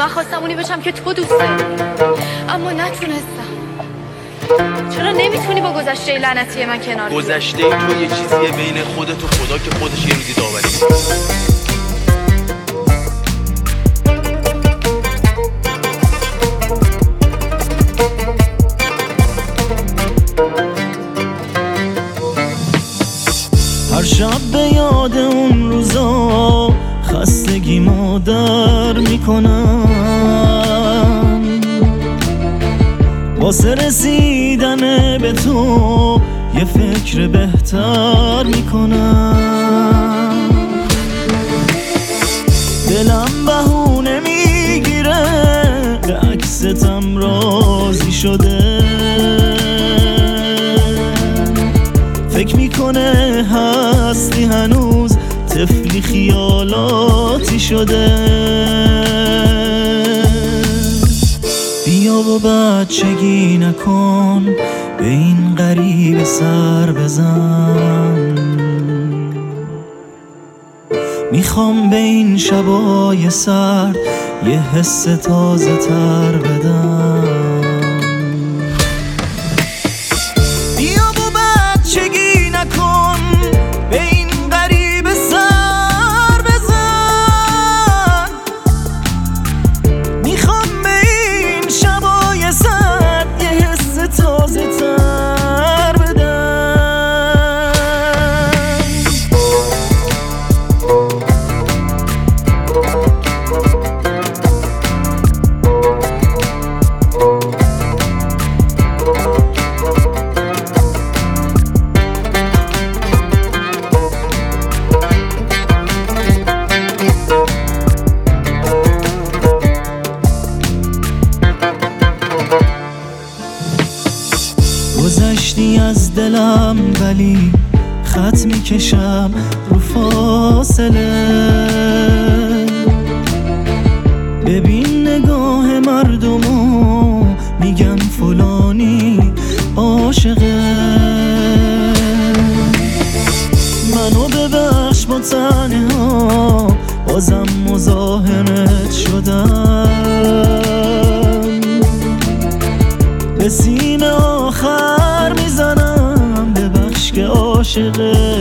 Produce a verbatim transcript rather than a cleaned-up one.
واقعا خواستم اونی بشم که تو دوست داری، اما نتونستم. چرا نمیتونی با گذشته لعنتی من کنار بیای؟ گذشته تو یه چیزیه بین خودت و خدا که خودش یه روزی داوری می‌کنه. هر شب به یاد اون روزا خستگی مادر میکنم، واسه رسیدن به تو یه فکر بهتر میکنم. دلم بهونه میگیره به عکستم راضی شده، فکر میکنه هستی هنوز طفلی خیالاتی شده. بیا و بچگی نکن به این غریب سر بزن، میخوام به این شبای سرد یه حس تازه تر بدم. گذشتی از دلم ولی خط میکشم رو فاصله. ببین نگاه مردمو میگن فلانی عاشقه. منو ببخش با تنها بازم مزاحمت شدم، به سینه آخر میزنم ببخش که عاشقه.